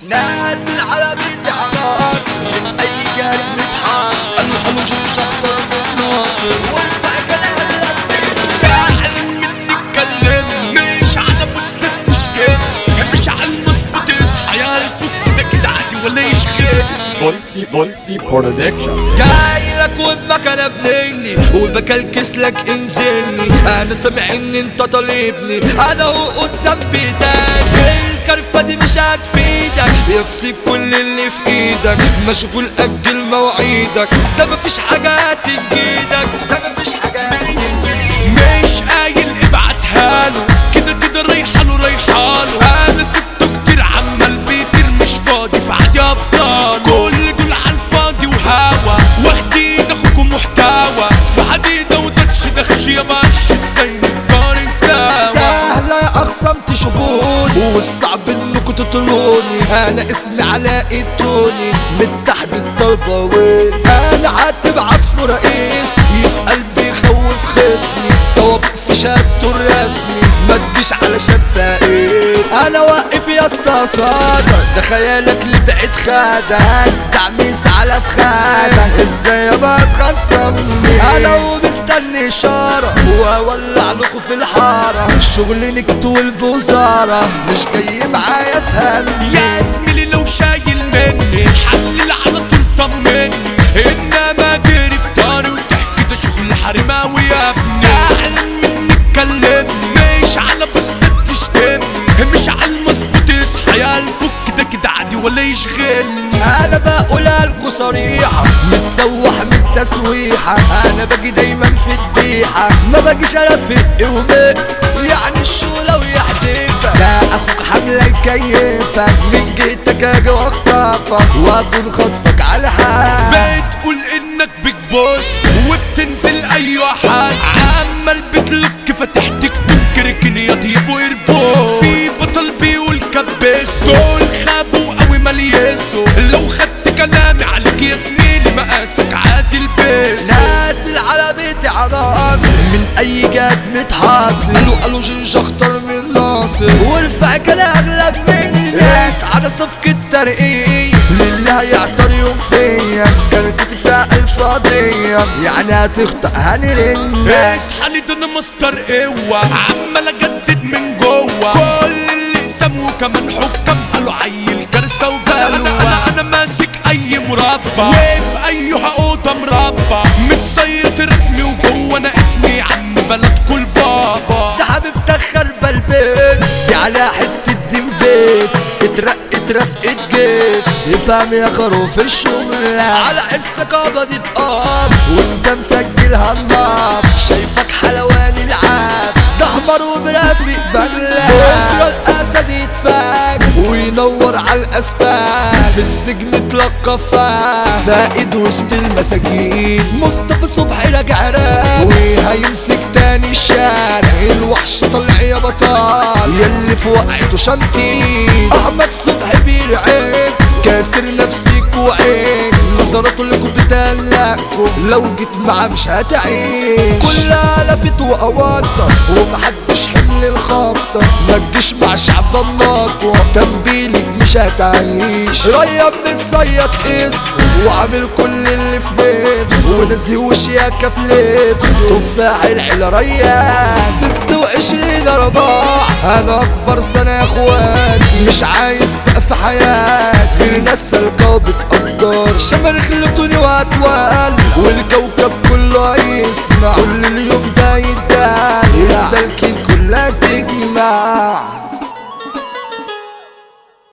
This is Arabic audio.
نازل على بيت عراس من اي جانب متحاصر. قالوا جيش اخضر بالناصر وارفع كلام ساعة مني اتكلم مش على بوست تشكيل مش على المظبوط اصحى يا الفك كده عادي ولا يشغل. بولسي برودكشن جاي لك وبمكنة بنجني وبكلكس لك انزلني. انا سامع ان انت طالبني انا هو قدام بيتك. الكرفة دي مش هتفيدك يكسب كل اللي في ايدك. مشغول اجل مواعيدك ده مفيش حاجة هتجيدك. ده مفيش حاجة مش قايل ابعتها له كده كده رايحاله انا سبته كتير عمال بيطير مش فاضي فعادي افضل. كل دول عالفاضي وهوا واخدين اخوكم محتوى في حديدة ودتش دخش يا بش ازاي نقارن سوا. سهلة يا اقسم تشوفوني والصعب انكم تطلوني. انا اسمي علاء التوني من تحت التربوي. انا عاتب عصفور رئيس يتقل بيخوف خصمي. طوابق في شهادته الرسمي ما تجيش علشان فقير. انا واقف يا اسطى صادر ده خيالك اللي بعيد خدك. تعميس على فخادك ازاي ابقى تخصمني. انا ومستني اشاره واولع لكم في الحاره. الشغل نكت والفوزاره مش جاي معايا فهمني. يا زميلي لو شايل مني حلل على طول طمني. انما ديري في داري وتحكي ده شغل حرماوي يا ابني. زعل مني اتكلمني مش على بسطة تشتمني مش على المظبوط اصحى يا الفك ده كده عادي ولا يشغلني. انا بقولها لكوا صريحة متسوح من التسويحة. انا باجي دايما في الديحة ما باجيش انا فق ومق يعني الشولة ويحدفك. لا اخوك حملة يكيفك من جهتك اجي واخطفك واكون خطفك على حال. بتقول انك بتبص وبتنزل اي حد عمال بتلك فتحتك تنكركن يا طيب ويربو. في بطل بيقول كبسه دول خابوا قوي مليسوا. لو خدت كلامي عليك يا زميلي مقاسك عادي البس. نازل على بيت عراس من اي جاد متحاصر. قالوا جيش اخطر من ناصر وارفع كلام لك مني. ناس على صفقة ترقية لله يعطر يوم فيا. كانت تتفائل فاضية يعني هتخطأ هاني للناس. اصحى ده انا مصدر قوة عمال اجدد من جوه. كل اللي سموه كمان حكام قالوا عيل كارثة وبلوة. انا ماسك اي مربع وفي ايها اوضة مربع متصيط رسمي وجوه انا اسمي عم بلد كل بابا. ده حبيب تخر بلبس دي على حتة دمفيس. اترقت رفقة جيس يفهم يا خروف الشملة. على الثقافة دي تقام وانت مسجلها النار. شايفك حلوان العاب ده احمر ومرافق بغلة. بكرة الاسد يتفاك وينور على الاسفل. في السجن اتلقى فائد وسط المساجين. مصطفى صبحي راجع راك وهيمسك تاني الشارع. الوحش طلع يا بطال يلي في وقعته شمتين. احمد صبحي بيرعيك كاسر نفسك وعيك. نظراته اللي كنت تقلقكم لو جيت معاه مش هتعيش. كلها لفت وقواطة ومحدش حمل الخبطة. ما تجيش مع شعب الناطو تنبيلك مش هتعيش. ريا بتصيط اسمه وعامل كل اللي في نفسه. ونزيه وشياكة في لبسه. تفاح العيلة ريان 26 رباع. انا اكبر سنة يا اخواتي مش عايز بقى في حياتي غير ناس سالكة وبتقدر. شماريخ لتوني واتوال والكوكب كله هيسمع. كل اليوم ده يدال السالكين كلها تجمع.